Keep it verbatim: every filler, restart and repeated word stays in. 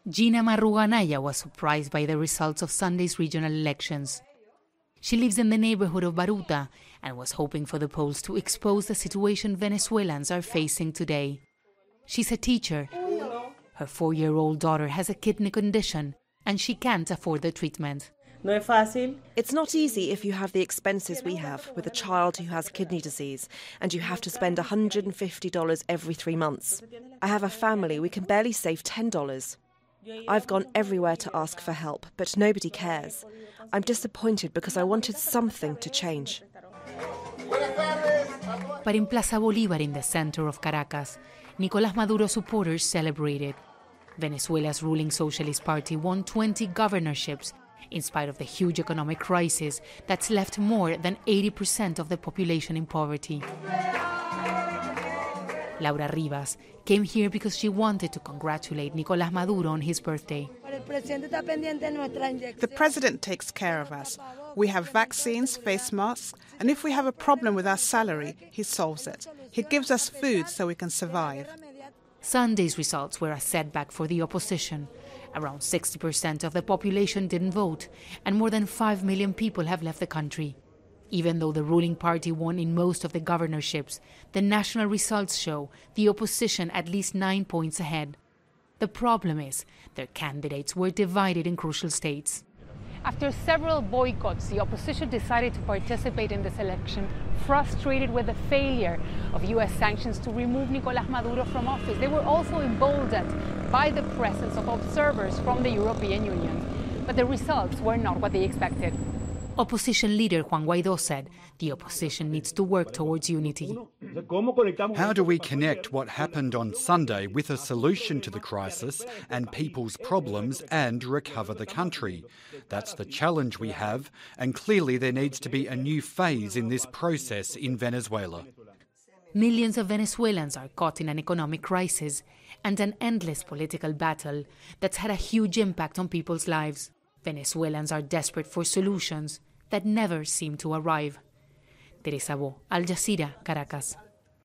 Gina Marruganaya was surprised by the results of Sunday's regional elections. She lives in the neighborhood of Baruta and was hoping for the polls to expose the situation Venezuelans are facing today. She's a teacher. Her four-year-old daughter has a kidney condition and she can't afford the treatment. It's not easy if you have the expenses we have with a child who has kidney disease and you have to spend one hundred fifty dollars every three months. I have a family, we can barely save ten dollars. I've gone everywhere to ask for help, but nobody cares. I'm disappointed because I wanted something to change. But in Plaza Bolívar, in the center of Caracas, Nicolás Maduro supporters celebrated. Venezuela's ruling Socialist Party won twenty governorships in spite of the huge economic crisis that's left more than eighty percent of the population in poverty. Laura Rivas came here because she wanted to congratulate Nicolás Maduro on his birthday. The president takes care of us. We have vaccines, face masks, and if we have a problem with our salary, he solves it. He gives us food so we can survive. Sunday's results were a setback for the opposition. Around sixty percent of the population didn't vote, and more than five million people have left the country. Even though the ruling party won in most of the governorships, the national results show the opposition at least nine points ahead. The problem is their candidates were divided in crucial states. After several boycotts, the opposition decided to participate in this election, frustrated with the failure of U S sanctions to remove Nicolás Maduro from office. They were also emboldened by the presence of observers from the European Union. But the results were not what they expected. Opposition leader Juan Guaidó said the opposition needs to work towards unity. How do we connect what happened on Sunday with a solution to the crisis and people's problems and recover the country? That's the challenge we have, and clearly there needs to be a new phase in this process in Venezuela. Millions of Venezuelans are caught in an economic crisis and an endless political battle that's had a huge impact on people's lives. Venezuelans are desperate for solutions that never seem to arrive. Teresa Bo, Al Jazeera, Caracas.